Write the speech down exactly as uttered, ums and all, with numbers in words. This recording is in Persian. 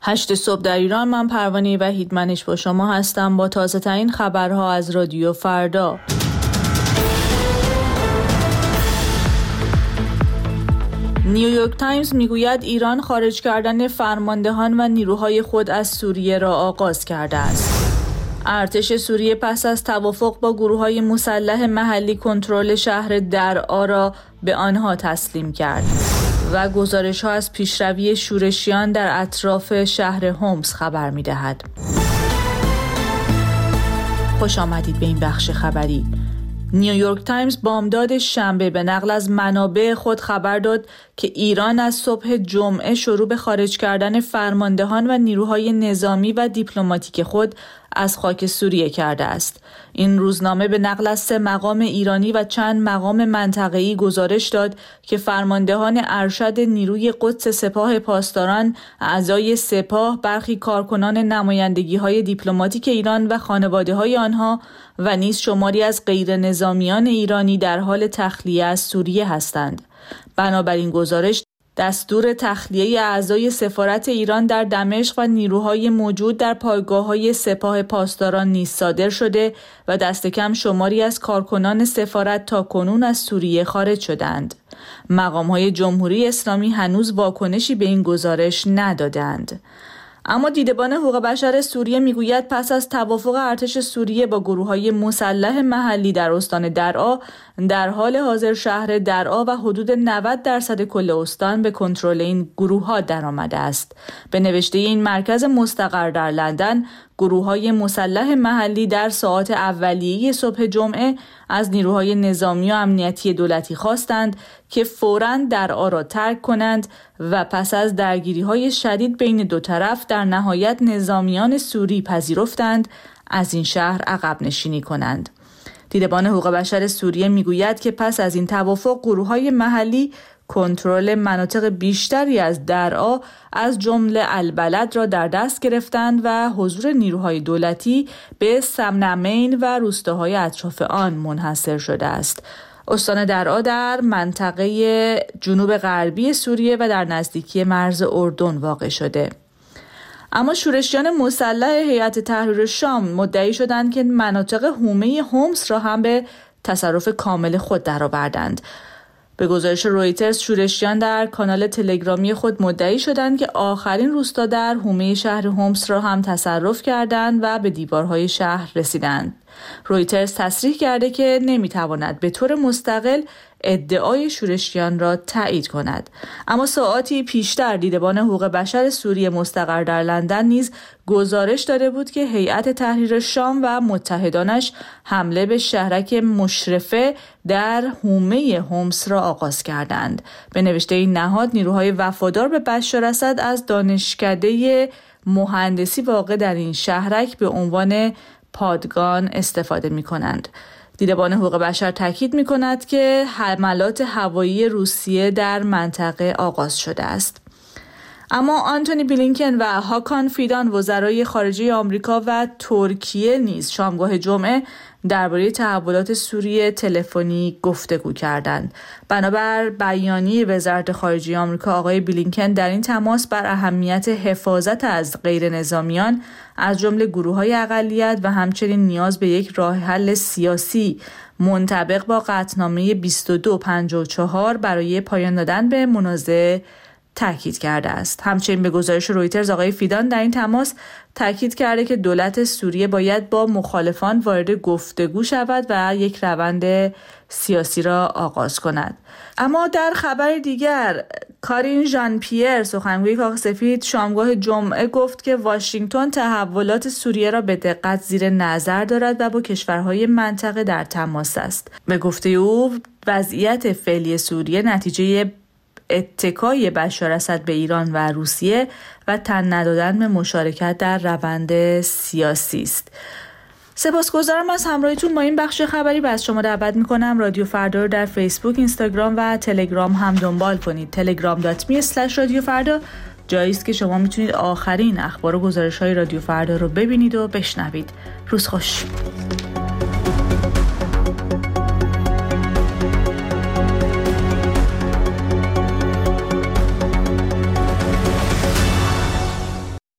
هشت صبح در ایران. من پروانه وحیدمنش با شما هستم با تازه ترین خبرها از رادیو فردا. نیویورک تایمز میگوید ایران خارج کردن فرماندهان و نیروهای خود از سوریه را آغاز کرده است. ارتش سوریه پس از توافق با گروه‌های مسلح محلی کنترل شهر درعا را به آنها تسلیم کرد و گزارش‌ها از پیشروی شورشیان در اطراف شهر هومس خبر می‌دهد. خوش آمدید به این بخش خبری. نیویورک تایمز بامداد شنبه به نقل از منابع خود خبر داد که ایران از صبح جمعه شروع به خارج کردن فرماندهان و نیروهای نظامی و دیپلماتیک خود از خاک سوریه کرده است. این روزنامه به نقل از سه مقام ایرانی و چند مقام منطقه‌ای گزارش داد که فرماندهان ارشد نیروی قدس سپاه پاسداران، اعضای سپاه، برخی کارکنان نمایندگی‌های دیپلماتیک ایران و خانواده‌های آنها و نیز شماری از غیر نظامیان ایرانی در حال تخلیه از سوریه هستند. بنابراین گزارش دستور تخلیه اعضای سفارت ایران در دمشق و نیروهای موجود در پایگاه‌های سپاه پاسداران نیز صادر شده و دست کم شماری از کارکنان سفارت تا کنون از سوریه خارج شدند. مقام‌های جمهوری اسلامی هنوز واکنشی به این گزارش ندادند. اما دیدبان حقوق بشر سوریه میگوید پس از توافق ارتش سوریه با گروه‌های مسلح محلی در استان درعا، در حال حاضر شهر درعا و حدود نود درصد کل استان به کنترل این گروه‌ها درآمده است. به نوشته این مرکز مستقر در لندن، گروه‌های مسلح محلی در ساعات اولیه صبح جمعه از نیروهای نظامی و امنیتی دولتی خواستند که فوراً درعا را ترک کنند و پس از درگیری‌های شدید بین دو طرف در نهایت نظامیان سوری پذیرفتند از این شهر عقب نشینی کنند. دیدبان حقوق بشر سوریه میگوید که پس از این توافق گروه‌های محلی کنترل مناطق بیشتری از درعا از جمله البلد را در دست گرفتند و حضور نیروهای دولتی به سمنمین و روستاهای اطراف آن منحصر شده است. استان درعا در منطقه جنوب غربی سوریه و در نزدیکی مرز اردن واقع شده. اما شورشیان مسلح هیئت تحریر شام مدعی شدند که مناطق حومه هومس را هم به تصرف کامل خود درآوردند. به گزارش رویترز، شورشیان در کانال تلگرامی خود مدعی شدند که آخرین روستا در حومه شهر هومس را هم تصرف کردند و به دیوارهای شهر رسیدند. رویترز تصریح کرده که نمیتواند به طور مستقل ادعای شورشیان را تایید کند. اما ساعاتی پیشتر دیدبان حقوق بشر سوریه مستقر در لندن نیز گزارش داده بود که هیئت تحریر شام و متحدانش حمله به شهرک مشرفه در حومه هومس را آغاز کردند. به نوشته این نهاد، نیروهای وفادار به بشار اسد از دانشکده مهندسی واقع در این شهرک به عنوان پادگان استفاده می کنند. دیدبان حقوق بشر تاکید می کند که حملات هوایی روسیه در منطقه آغاز شده است. اما آنتونی بلینکن و هاکان فیدان وزرای خارجه آمریکا و ترکیه نیز شامگاه جمعه درباره تحولات سوریه تلفنی گفتگو کردند. بنابر بیانیه وزارت خارجه آمریکا، آقای بلینکن در این تماس بر اهمیت حفاظت از غیر نظامیان از جمله گروه‌های اقلیت و همچنین نیاز به یک راه حل سیاسی منطبق با قطعنامه بیست و دو پنجاه و چهار برای پایان دادن به منازعه تاکید کرده است. همچنین به گزارش رویترز، آقای فیدان در این تماس تاکید کرده که دولت سوریه باید با مخالفان وارد گفتگو شود و یک روند سیاسی را آغاز کند. اما در خبر دیگر، کارین ژان پیر، سخنگوی کاخ سفید، شامگاه جمعه گفت که واشنگتن تحولات سوریه را به دقت زیر نظر دارد و با کشورهای منطقه در تماس است. به گفته او، وضعیت فعلی سوریه نتیجه اتکای بشار اسد به ایران و روسیه و تن ندادن به مشارکت در روند سیاسی است. سپاسگزارم از همراهیتون با این بخش خبری. از شما دعوت میکنم رادیو فردا رو در فیسبوک، اینستاگرام و تلگرام هم دنبال کنید. تلگرام دات می اسلش رادیو فردا جایی است که شما میتونید آخرین اخبار و گزارش‌های رادیو فردا رو ببینید و بشنوید. روز خوش.